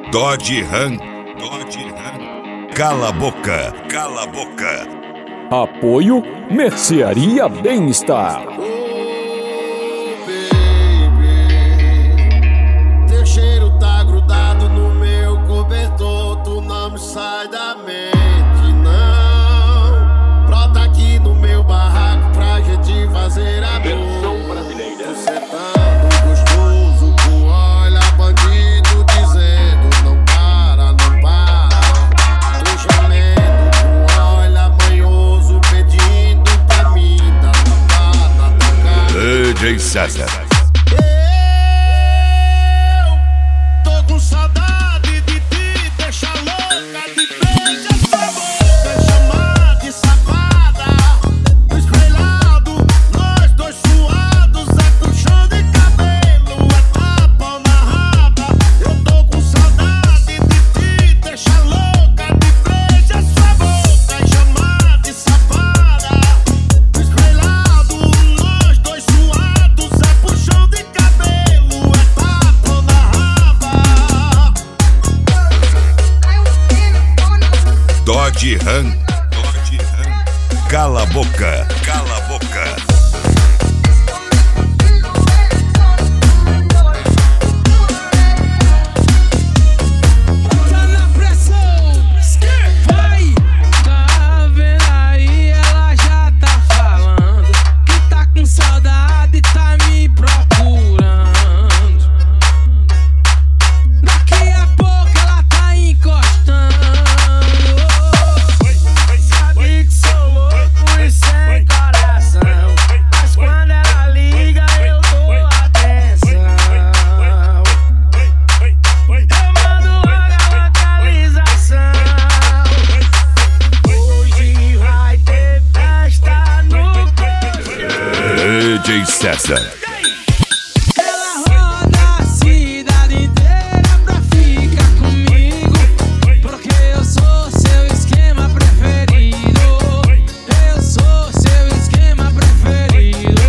Dodge Ram. Cala a boca. Cala a boca. Apoio Mercearia Bem-Estar. Teu cheiro tá grudado no meu cobertor, tu não me sai da mente, não. Brota aqui no meu barraco pra gente fazer amor. Tu sentando gostoso com olha bandido dizendo não para, não para. Tu gemendo com olha manhoso pedindo pra mim dar tapada na cara. DJ César. Eu tô com saudade de ti, deixa louca de beijar sua boca, chamar de safada. No espelhado, nós dois suados, é puxão de cabelo, é tapa na raba. Eu tô com saudade de ti, deixa louca de beijar sua boca, chamar de safada. No espelhado, nós dois suados, é puxão de cabelo, é tapa na raba. Dodge Ram. Cala a boca. Cala a boca. Tá na pressão, vai! Tá vendo aí, ela já tá falando que tá com saudade, tá me procurando. Daqui a pouco ela tá encostando. Sabe que sou louco e sem coração, mas quando ela liga eu dou atenção. Eu mando logo a localização. Hoje vai ter festa no posto. DJ César. Ela roda a cidade inteira pra ficar comigo, porque eu sou seu esquema preferido. Eu sou seu esquema preferido.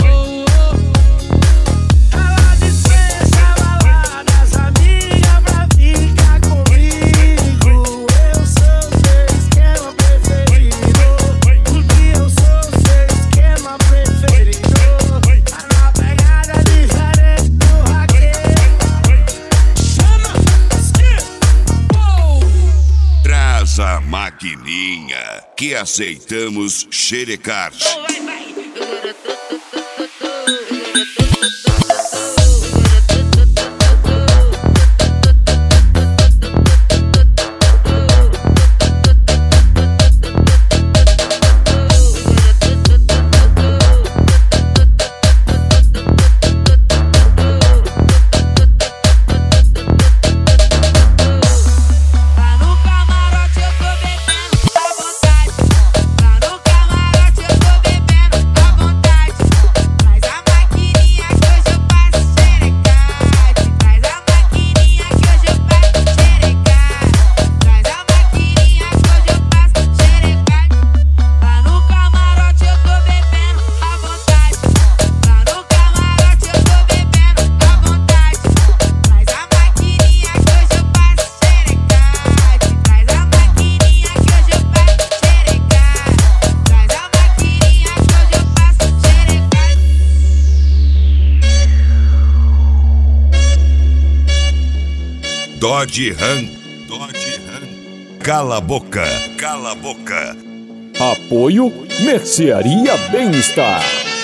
Ela dispensa baladas, amiga, pra ficar comigo. Eu sou seu esquema preferido, porque eu sou seu esquema preferido. Tá na pegada diferente do raqueiro. Chama, Traz a maquininha que aceitamos xerecar. Lá no camarote eu tô bebendo à vontade. Lá no camarote eu tô bebendo à vontade. Traz a maquininha que hoje eu passo xerecate. Traz a maquininha que hoje eu passo xerecate. Traz a maquininha que hoje eu passo xerecate. Lá no camarote eu tô bebendo à vontade. Lá no camarote eu tô bebendo à vontade. Traz a maquininha que hoje eu passo xerecate. Traz a maquininha que hoje eu passo xerecate. Traz a maquininha que hoje eu passo xerecate. Dodge Ram. Cala a boca. Cala a boca. Apoio Mercearia Bem-Estar.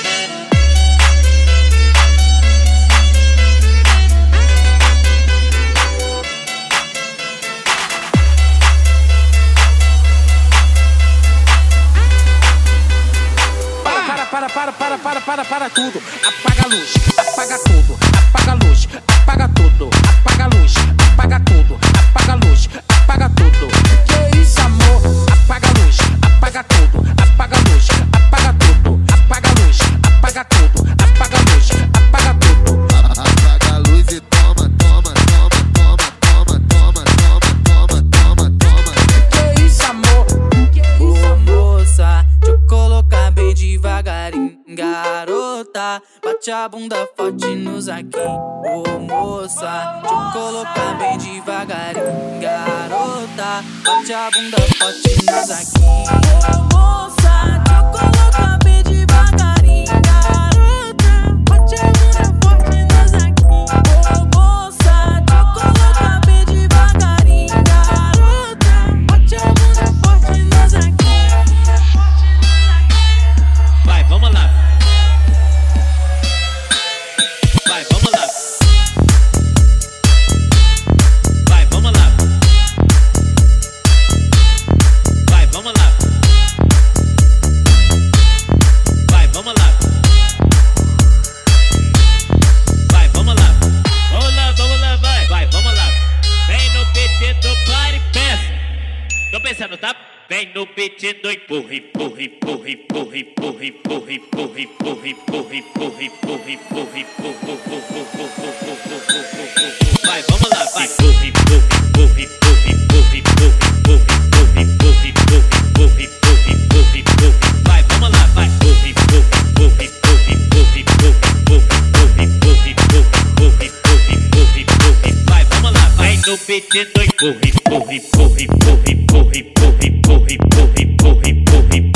Para tudo. Apaga a luz, apaga tudo. Apaga a luz, apaga tudo. Apaga a luz, apaga tudo. Apaga a luz, apaga tudo. Que isso, amor? Apaga a luz, apaga tudo. Apaga a luz, apaga tudo. Apaga a luz, apaga tudo. Apaga a luz, apaga tudo. Apaga a luz e toma, toma, toma, toma, toma, toma, toma, toma, toma, toma. Que isso, amor? Ô moça, deixa eu colocar bem devagarinho, garota. Bate Bote a bunda forte no zaquinho, ô moça. Deixa eu colocar bem devagarinho, garota. Bote a bunda forte no zaquinho, ô moça. Deixa eu colocar bem devagarinho, garota. Bote a bunda forte no zaquinho, ô moça. Deixa eu colocar bem devagarinho, garota. Bote a bunda forte no zaquinho. Vai, vamos lá. Vai, vamos lá. Vai, vamos lá. Vai, vamos lá. Vai, vamos lá. Vai, vamos lá. Vamos lá, vai. Vai, vamos lá. Vem no beat do party peça. Tô pensando, tá? Vem no beat do empurra, empurra, empurra, empurra, empurra, empurra, empurra, empurra, empurra, empurra, empurra, empurra, empurra. Vai, vamos lá, vai. Empurra, empurra, empurra, empurra, empurra, empurra, empurra, empurra, empurra, empurra, empurra, empurra. Vai, vamos lá, vai. Empurra, empurra, empurra, empurra, empurra, empurra, empurra, empurra, empurra, empurra, empurra, empurra. Vai, vamos lá, vai. Vem no beat do empurra, empurra, empurra, empurra, empurra, empurra, empurra, empurra, empurra, empurra.